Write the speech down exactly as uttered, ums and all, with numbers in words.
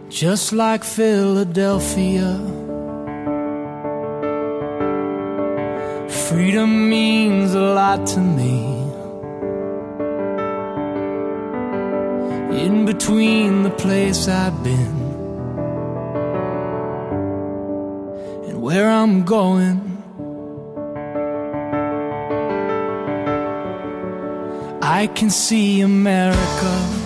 just like Philadelphia. Freedom means a lot to me. In between the place I've been and where I'm going, I can see America